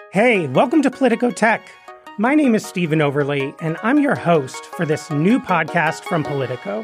Hey, welcome to Politico Tech. My name is Stephen Overly, and I'm your host for this new podcast from Politico.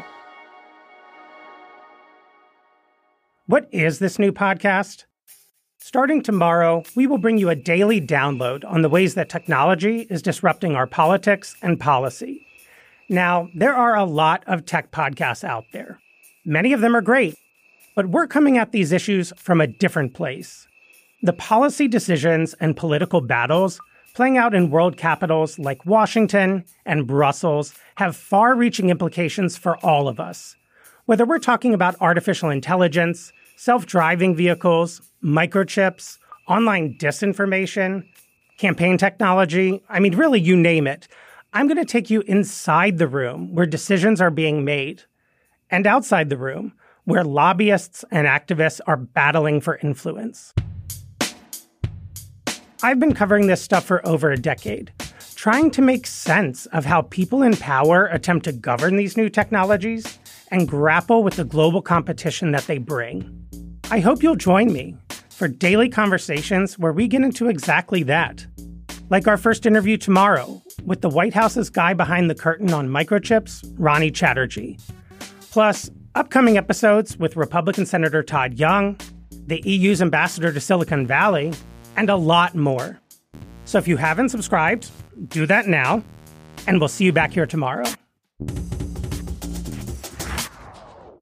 What is this new podcast? Starting tomorrow, we will bring you a daily download on the ways that technology is disrupting our politics and policy. Now, there are a lot of tech podcasts out there. Many of them are great, but we're coming at these issues from a different place. The policy decisions and political battles playing out in world capitals like Washington and Brussels have far-reaching implications for all of us. Whether we're talking about artificial intelligence, self-driving vehicles, microchips, online disinformation, campaign technology, really, you name it. I'm going to take you inside the room where decisions are being made, and outside the room where lobbyists and activists are battling for influence. I've been covering this stuff for over a decade, trying to make sense of how people in power attempt to govern these new technologies and grapple with the global competition that they bring. I hope you'll join me for daily conversations where we get into exactly that. Like our first interview tomorrow with the White House's guy behind the curtain on microchips, Ronnie Chatterjee. Plus, upcoming episodes with Republican Senator Todd Young, the EU's ambassador to Silicon Valley, and a lot more. So if you haven't subscribed, do that now, and we'll see you back here tomorrow.